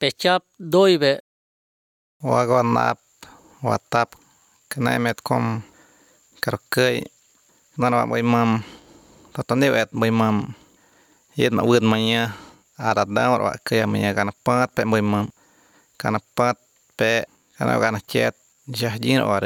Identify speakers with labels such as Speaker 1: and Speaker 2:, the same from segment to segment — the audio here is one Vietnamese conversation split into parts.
Speaker 1: pechap doibe
Speaker 2: Wagonap, watap, knemet kom, karkei, nanwa boimam, tatanewet boimam, yet ma wud manya, aradam wa kaya manya kana pat pe boimam, kana pat pe, kana chet, jahjin ore.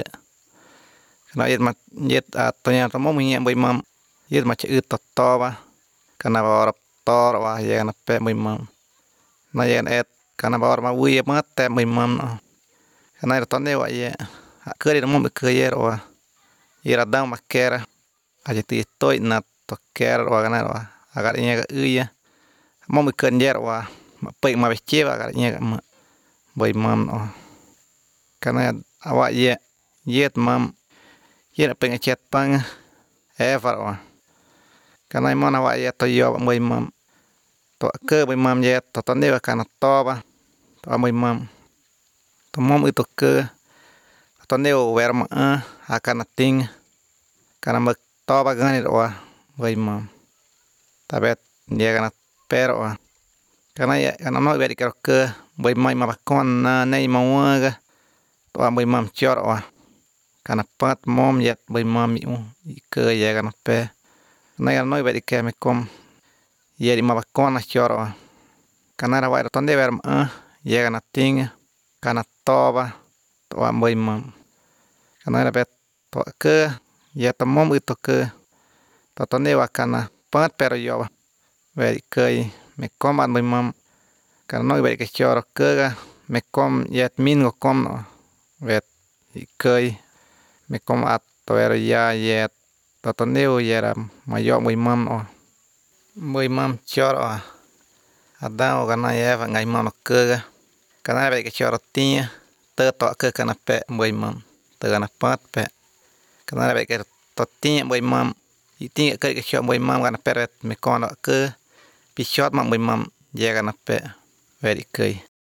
Speaker 2: Kana yet atonya tamo manya boimam, yet ma che totoba, kana war tor wa ye kana pe boimam. Na yen et kana war ma wuye mat te boimam no. Kana tanewa ye, keri mo me kayer wa, iradam makera, ajeti toy na toker wa kana wa, agar nyega uya, mo me kanjer wa, ma pe ma bechewa agar nyega ma boimam no. Kana awa ye, yet mam, yet pengen chet pang, ever wa. Kana imona wa ye to yo boimam, to ke boimam ye to tanewa kana toba, to boimam. To mom itu ke, tanewa werma akana ting, kana mek toba ganit wa boimam. Tabet dia kana pero wa. Kana ya kana no beri ke boimam ma bakon na nei mawaga, to boimam chor wa. Kana pat mom yet boimam ke ya kana pe. Na ya no beri ke me kom, yeri ma bakon na chor wa. Kana ra wa tanewa werma ya kana ting, kana toba, to boimam. Kana ra bet to ke, ya to mom itu ke, to tanewa kana pat pero yo beri ke me kom an boimam. Kana no beri ke chor ke, me kom yet mingo kom no, bet ke me kom at to er ya yet, to tanewa yera ma yo boimam no. Boimam chor wa, adao kana ye va ngai mama ke, kana beri ke chor tinya, te to ke kana pe boimam, te kana pat pe. Kana beri ke to tinya boimam, tinya ke chor boimam kana peret me kono ke, pichot ma boimam ye kana pe, beri ke.